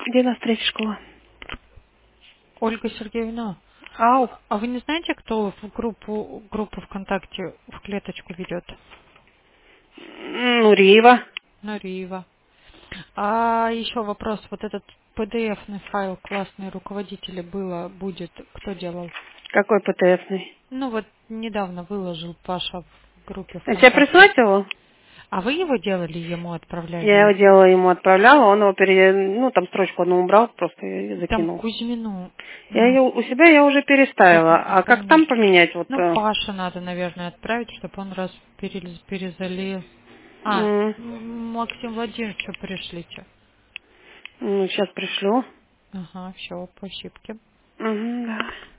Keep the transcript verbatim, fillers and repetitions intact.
Где на встрече школа? Ольга Сергеевна, Ау. а вы не знаете, кто в группу, группу ВКонтакте в клеточку ведет? Ну, Рива. Нариева. А еще вопрос. Вот этот пи ди эф-ный файл классные руководители было, будет, кто делал? Какой ПТФный? Ну вот недавно выложил Паша в группе А тебе ВКонтакте. прислать его? А вы его делали, ему Я отправляли? его делала, ему отправляла, он его пере... ну, там строчку одну убрал, просто и Там закинул. Кузьмину. Я Ну, ее у себя я уже сейчас переставила. надо А как там поменять. поменять? Вот, Ну, э, Паше надо, наверное, отправить, чтобы он раз пере- перезалил. А, м, м, Максим Владимирович, что пришлите? ну, сейчас пришлю. Ага, все, по ошибке. Мгм, да.